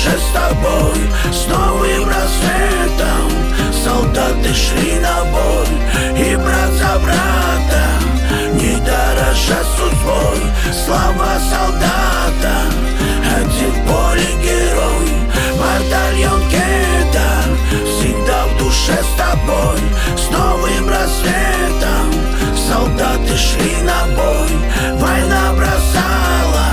душе с тобой. С новым рассветом солдаты шли на бой, и брат за брата не дорожа судьбой. Слава солдата, один в поле герой. Батальон Кедар всегда в душе с тобой. С новым рассветом солдаты шли на бой. Война бросала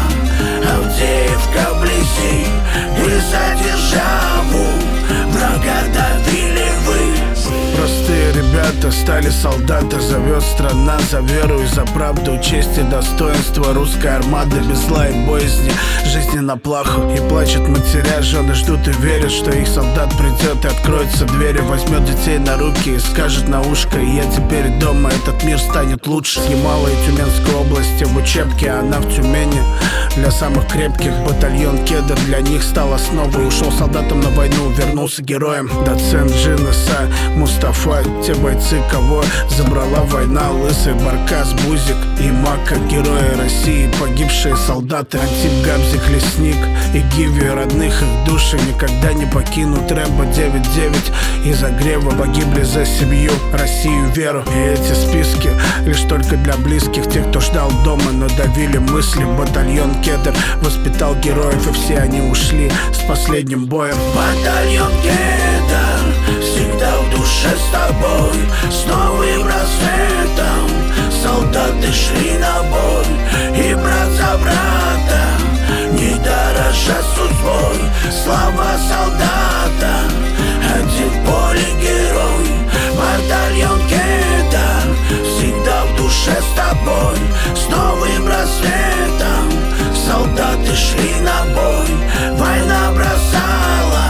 Авдеевка вблизи, и за державу врага давили вы. Простые ребята стали солдаты, зовет страна за веру и за правду, честь и достоинство. Русская армада без зла и боязни, жизни на плаху. И плачут матеря, жены ждут и верят, что их солдат придет и откроется двери, возьмет детей на руки и скажет на ушко: я теперь дома, этот мир станет лучше. С Ямала и Тюменской области в учебке, а она в Тюмени. Для самых крепких батальон Кедр для них стал основой. Ушел солдатом на войну, вернулся героем. Доцент Джинаса, Мустафа, те бойцы, кого забрала война. Лысый, Баркас, Бузик и Мака, герои России, погибшие солдаты. Антип, Габзик, Лесник и Гиви, родных их души никогда не покинут. Рэмбо 9-9 из Загрева погибли за семью, Россию, веру. И эти списки лишь только для близких, тех, кто ждал дома, но давили мысли. Батальон Кедр воспитал героев, и все они ушли с последним боем. Батальон Кедр всегда в душе с тобой. С новым рассветом солдаты шли на бой, и брат за брата не дорожа судьбой. Слава солдата, один в поле герой. Батальон Кедр всегда в душе с тобой. С новым рассветом солдаты шли на бой. Война бросала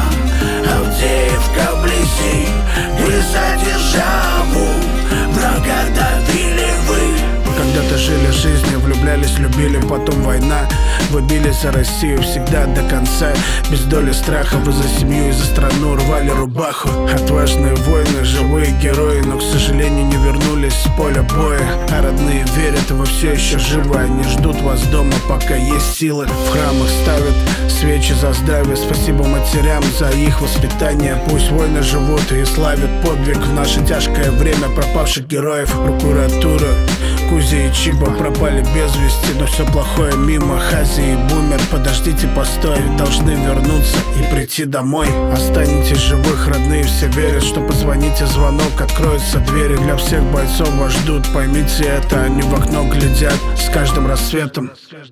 Авдеевка вблизи, и за державу врага давили вы. Когда-то жили жизнью, влюблялись, любили, потом война. Вы бились за Россию всегда до конца, без доли страха. Вы за семью и за страну рвали рубаху. Отважные воины, живые герои, но, к сожалению, не вернулись с поля боя. А родные верят, вы все еще живы. Они ждут вас дома, пока есть силы. В храмах ставят свечи за здравие. Спасибо матерям за их воспитание. Пусть воины живут и славят подвиг в наше тяжкое время пропавших героев. Прокуратура, Кузи и Чиба пропали без вести, но все плохое мимо. Хази и Бумер, подождите, постой, должны вернуться и прийти домой. Останетесь живых, родные все верят, что позвоните, звонок, откроются двери. Для всех бойцов вас ждут, поймите это, они в окно глядят с каждым рассветом.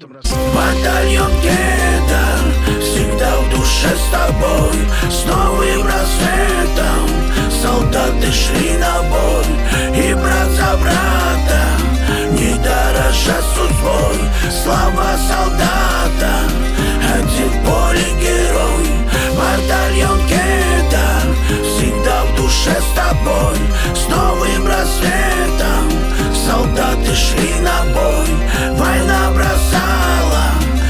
Батальон Кедр всегда в душе с тобой. С новым рассветом солдаты шли на бой, и брат за брата не дорожа судьбой. Слава солдата, один в поле герой. Батальон Кедр всегда в душе с тобой. С новым рассветом солдаты шли на бой. Война бросала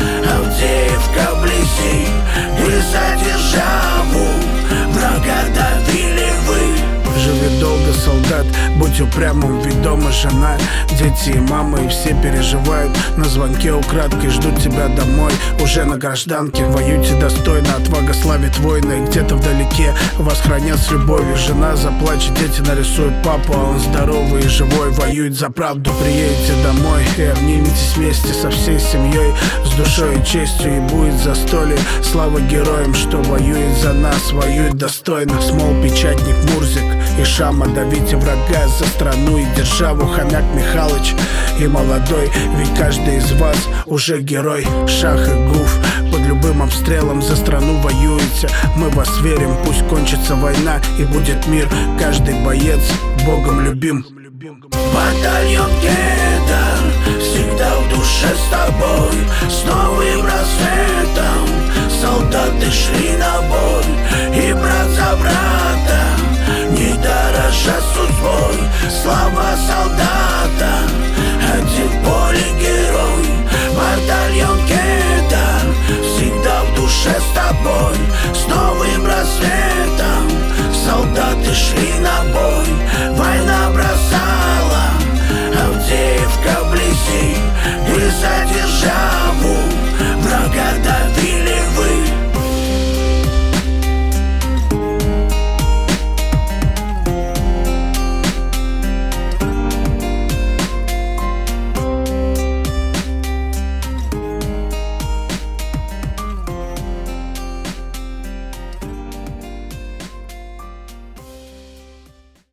Авдеевка вблизи, и за державу врага давили вы. Живи долго, солдат, будь упрямым, ведь дома жена, дети и мама, и все переживают. На звонке украдкой ждут тебя домой. Уже на гражданке воюйте достойно, отвага славит воина. И где-то вдалеке вас хранят с любовью. Жена заплачет, дети нарисуют папу, а он здоровый и живой, воюет за правду. Приедете домой и обниметесь вместе со всей семьей, с душой и честью, и будет застолье. Слава героям, что воюет за нас, воюет достойно. Смол, печатник, Мурзик и Шама, давите врага за страну и державу. Хомяк, Михалыч и молодой, ведь каждый из вас уже герой. Шах и Гуф под любым обстрелом за страну воюете. Мы вас верим, пусть кончится война и будет мир. Каждый боец Богом любим. Батальон Кедр всегда в душе с тобой. С новым рассветом солдаты шли на бой, и брат за брата не дорожа судьбой. Слава солдата, один в поле герой. Батальон Кедр всегда в душе с тобой. С новым рассветом солдаты шли